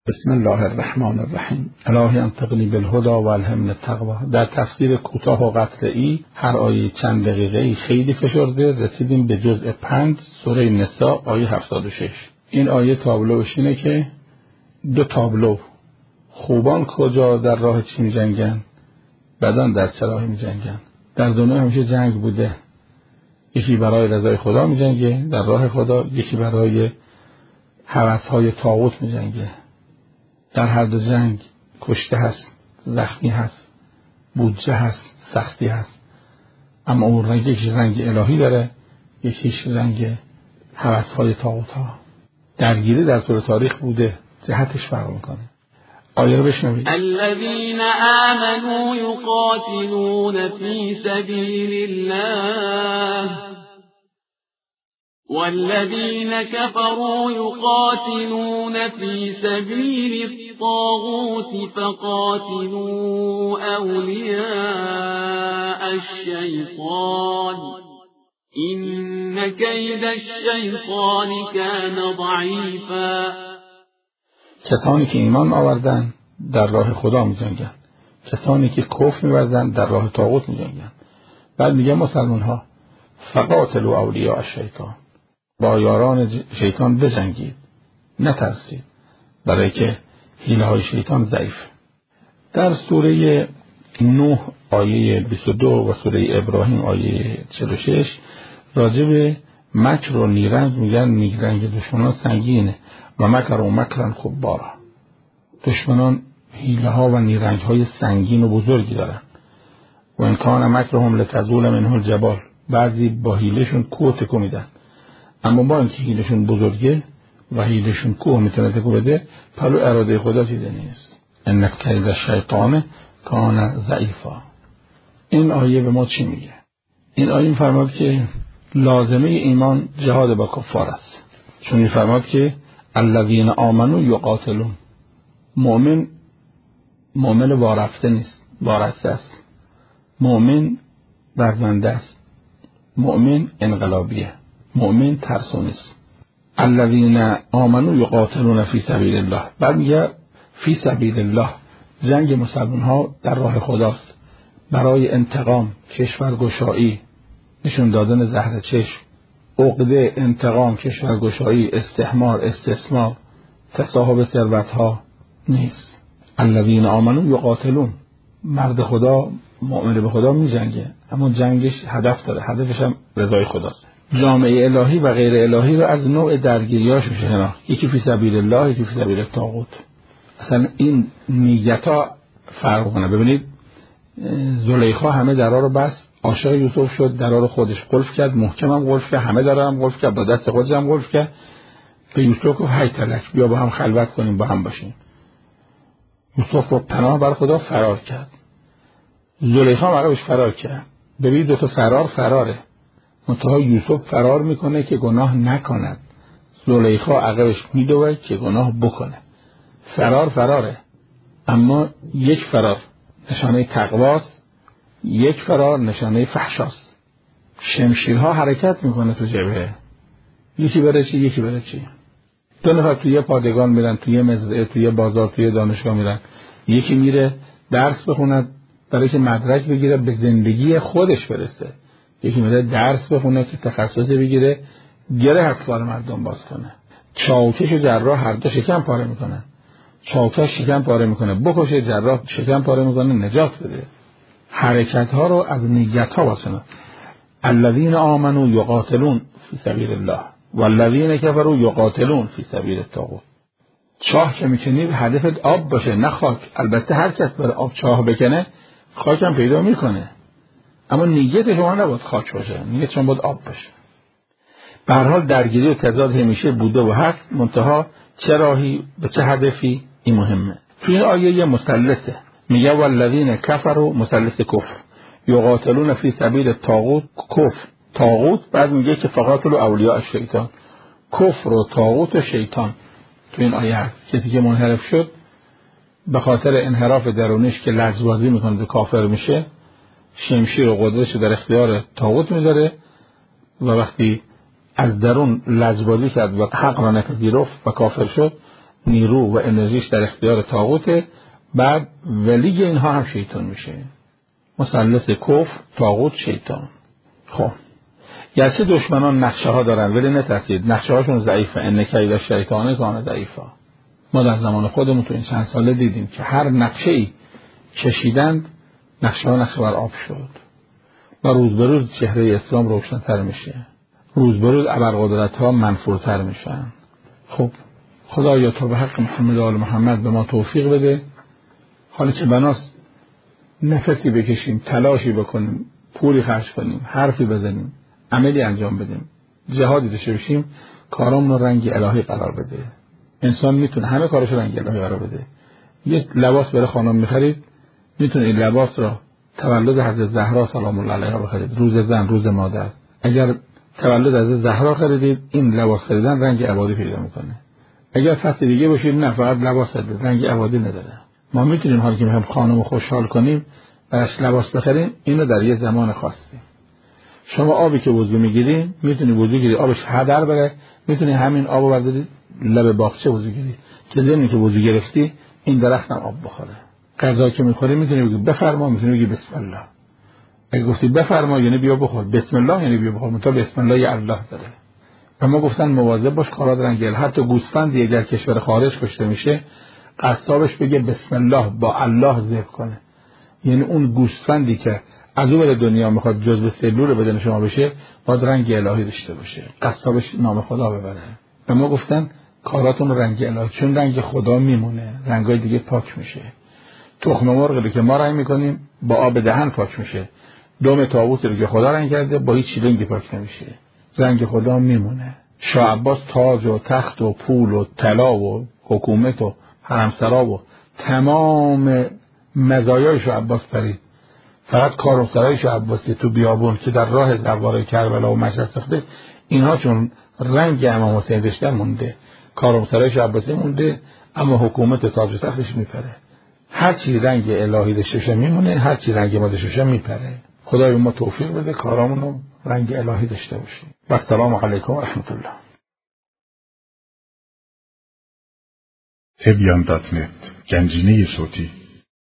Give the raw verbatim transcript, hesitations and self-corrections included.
بسم الله الرحمن الرحیم. الهی انطقنی بالهدى و الهمنی التقوی. در تفسیر کوتاه و قطعی هر آیه چند دقیقه‌ای خیلی فشرده رسیدیم به جزء پنج سوره نساء آیه هفتاد و شش. این آیه تابلوش اینه که دو تابلو، خوبان کجا در راه چی می جنگن، بدان در چه راهی می جنگن. در دنیا همیشه جنگ بوده، یکی برای رضای خدا می جنگه در راه خدا، یکی برای هوس‌های طاغوت می جنگه. در هر دو جنگ کشته هست، زخمی هست، بودجه هست، سختی هست، اما اون رنگ یکی رنگ الهی داره، یکیش رنگ هوس‌های طاغوت ها. درگیری در طول تاریخ بوده، جهتش فرق میکنه. آیه رو بشنوید. الذين آمنوا يقاتلون في سبيل الله والذين كفروا يقاتلون في سبيل الطاغوت فقاتلوا أولياء الشيطان إن كيد الشيطان كان ضعيفا. کسانی که ایمان آوردن در راه خدا می جنگن، کسانی که کفر می ورزن در راه طاغوت می جنگن. بعد میگه مسلمان ها فقاتلوا اولیاء الشیطان، با یاران شیطان بجنگید، نترسید، برای که حیله های شیطان ضعیف. در سوره نوح آیه بیست و دو و سوره ابراهیم آیه چهل و شش راجع به مکر و نیرنگ میگن نیرنگ دشمنان سنگینه و مکر و مکرن کبارا. دشمنان حیله ها و نیرنگ های سنگین و بزرگی دارن. و ان کان مکرهم لتزول منه الجبال، بعضی با حیلهشون کوه تکو میدن، اما با اینکه حیلهشون بزرگه و حیلهشون کوه میتونه تکو بده، پلو اراده خدا چیزی نیست. ان کید الشیطان کان ضعیفا. این آیه به ما چی میگه؟ این آیه میفرماد که لازمه ایمان جهاد با کفار است، چون میفرماد که الذین آمنوا یقاتلون. مؤمن مؤمن وارفته نیست، وارسته است. مؤمن برزنده است. مؤمن انقلابیه. مؤمن ترسو نیست. الذین آمنوا یقاتلون فی سبیل الله. بعد میگه فی سبیل الله، جنگ مسلمان ها در راه خداست، برای انتقام، کشورگشایی، نشون دادن زهر چشم، عقده، انتقام، کشورگشایی، استحمار، استثمار، تصاحب ثروت ها نیست. الذین آمنوا یقاتلون، مرد خدا مؤمن به خدا می جنگه، اما جنگش هدف داره، هدفش هم رضای خداست. جامعه الهی و غیر الهی رو از نوع درگیریاش میشه شناخت. یکی فی سبیل الله، یکی فی سبیل الطاغوت. اصلا این نیت‌ها فرق کنه. ببینید زلیخا همه درا رو بست، عاشق یوسف شد، درا رو خودش قلف کرد، محکم هم قلف کرد، همه درا هم قلف کرد، با دست خودش هم قلف کرد. به یوسف گفت هی تلک، بیا با هم خلوت کنیم، با هم باشیم. یوسف رو پناه بر خدا فرار کرد. زلیخا عقبش فرار کرد. ببین دو تا فرار فراره. منتها یوسف فرار میکنه که گناه نکند، زلیخا عقبش میدوه که گناه بکنه. فرار فراره، اما یک فرار نشانه تقواست، یک فرار نشانه فحشاست. شمشیرها حرکت میکنه تو جبهه، یکی بره چی یکی بره چی. دو نفر توی پادگان میرن، توی مزرعه، توی بازار، توی دانشگاه میرن. یکی میره درس بخوند برای که مدرک بگیره به زندگی خودش برسه، یکی میره درس بخونه که تخصصی بگیره گره اطفال مردم باز کنه. چاوکش و جراح هر دو شکم پاره میکنن. چاوکش شکم پاره میکنه، بکشه، جراح شکم پاره میکنه نجات بده. حرکت ها رو از نیت ها واسه. الذین آمنوا یقاتلون فی سبیل الله والذین کفروا یقاتلون فی سبیل الطاغوت. چاه که میکنی هدفت آب باشه نه خاک. البته هر کس بره آب چاه بکنه خاک هم پیدا میکنه، اما نیت شما نباید خاک باشه، نیت شما باید آب باشه. به هر حال درگیری و تضاد همیشه بوده و هست، منتها چه راهی به چه هدفی این مهمه. توی این آیه یه مثلثه، میگه والذین کفروا، مثلث کفر، یقاتلون فی سبیل الطاغوت، کفر طاغوت. بعد میگه که فقاتلوا اولیاء الشیطان، کفر و طاغوت و شیطان. تو این آیه هست کسی که منحرف شد به خاطر انحراف درونیش که لجبازی میکنه به کافر میشه، شمشیر و قدرتش در اختیار طاغوت میذاره و وقتی از درون لجبازی کرد و حق را نپذیرفت و کافر شد، نیرو و انرژیش در اختیار طاغوته، بعد ولی اینها هم شیطان میشه. مثلث کفر، طاغوت، شیطان. خب گرچه دشمنان نقشه ها دارن ولی نترسید، نقشه هاشون ضعیفه. ان کید الشیطان کان ضعیفا. ما در زمان خودمون تو این چند ساله دیدیم که هر نقشه ای کشیدند نقشه ها نقشه بر آب شد و روز به روز چهره اسلام روشن‌تر میشه، روز به روز ابرقدرت ها منفورتر میشن. خب خدایا تو به حق محمد و آل محمد به ما توفیق بده، حالا که بناست نفسی بکشیم، تلاشی بکنیم، پولی خرج کنیم، حرفی بزنیم، عملی انجام بدیم، جهادی داشته باشیم، کارامون رنگ الهی قرار بده. انسان میتونه همه کارش رنگ الهی قرار بده. یک لباس برای خانم میخرید، میتونه این لباس را تولد حضرت زهرا سلام الله علیها بخرید، روز زن، روز مادر. اگر تولد حضرت زهرا خریدید، این لباس خریدن رنگ ابدی پیدا میکنه. اگر فصل دیگه باشید، نه فقط لباس خرید، رنگ ابدی نداره. ما میتونیم حالا که میخوایم خانم خوشحال کنیم براش لباس بخریم، اینو در یه زمان خاصی. شما آبی که وضو میگیرید میتونی وضو گیری آبش هدر بره، میتونی همین آبو بردارید لب باغچه وضو گیری که زمینی که وضو گرفتی این درخت هم آب بخوره. غذا که میخوری میتونی بگی بفرما، میتونی بگی بسم الله. اگه گفتی بفرما یعنی بیا بخور، بسم الله یعنی بیا بخور، مطابق بسم الله ی الله داره. اما گفتن مواظب باش کارات رنگل. حتی گوسفندی اگر کشور خارج کشته میشه قصابش بگه بسم الله با الله ذبح کنه، یعنی اون گوسفندی که از اون دنیا میخواد جزء سلول بدن شما بشه باید رنگ الهی داشته باشه، قصابش نام خدا ببره. و ما گفتن کاراتون رنگ الهی، چون رنگ خدا میمونه، رنگای دیگه پاک میشه. تخم مرغی که ما رنگ میکنیم با آب دهن پاک میشه، دم طاووسی رو که خدا رنگ کرده با هیچ رنگی پاک نمیشه، رنگ خدا میمونه. شاه عباس تاج و تخت و پول و طلا و حکومت و حرمسرا و تمام مزایای شاه عباس پرید، فقط کارمسرای شاه عباسی تو بیابون که در راه زواره کربلا و مشهد ساخته، اینها چون رنگ امام حسین داشتن مونده، کارمسرای شاه عباسی مونده، اما حکومت تاج و تختش میپره. هر چی رنگ الهی داشته میمونه، هر چی رنگ ما داشته میپره. خدای ما توفیق بده کارامون رو رنگ الهی داشته باشیم. و السلام علیکم و رحمت الله. تبیان دات نت گنجینه صوتی